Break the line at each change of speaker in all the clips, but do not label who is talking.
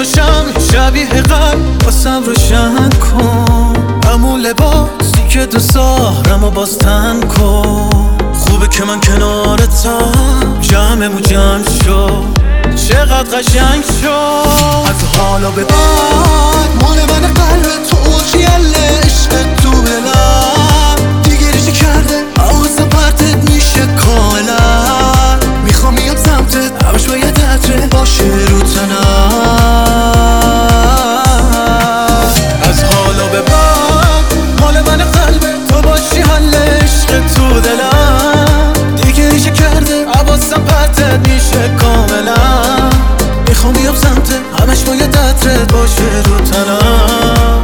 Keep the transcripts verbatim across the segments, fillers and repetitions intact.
تو شم شبیه قلب واسم روشن کن، همون لباسی که دوست دارم و باز تن کن. خوبه که من کنارتم، جمعمو جمع شد، چقدر قشنگ شد. از حالا به بعد مال من قلب تو جیله، عشق تو دلم دیگه ریشه کرده، حواسم پرتت میشه کاملا. میخوام بیام سمتت، همش باید عطره باشه رو تنم. از حالا به بعد مال من قلب تو باشی، حل عشق تو دلم دیگه ریشه کرده، حواسم پرتت میشه کاملا. میخوام بیام سمتت، همش باید عطرت باشه رو تنم.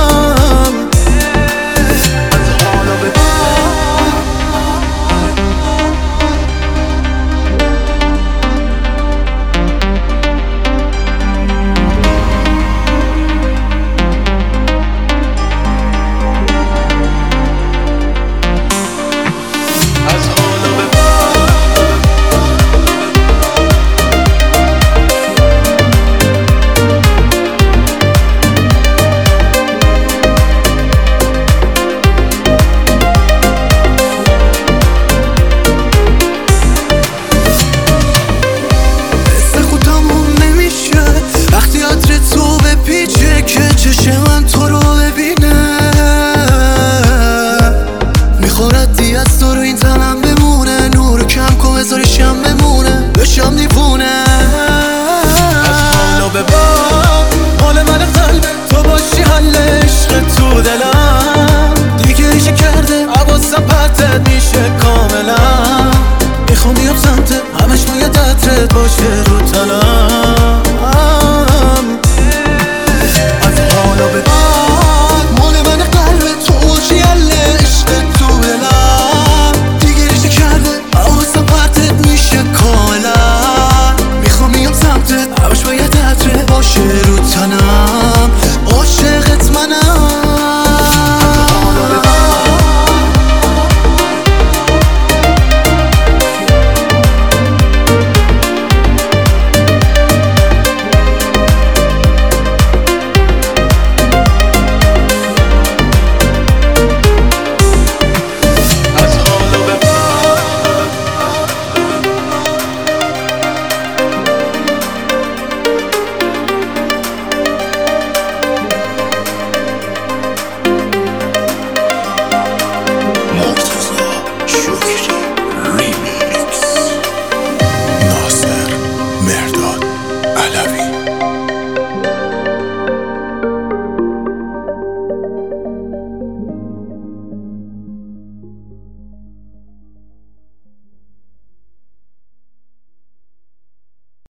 که چشم من تو رو ببینه، میخورد دی از تو رو این تنم بمونه. نور کم کن بذاری شم بمونه، بشم دیوونه. از حالا به بعد مال من قلب تو باشی، حل عشق تو دلم دیگه ریشه کرده، حواسم پرتت میشه کاملا. میخوام بیام سمتت، همش باید عطرت باشه.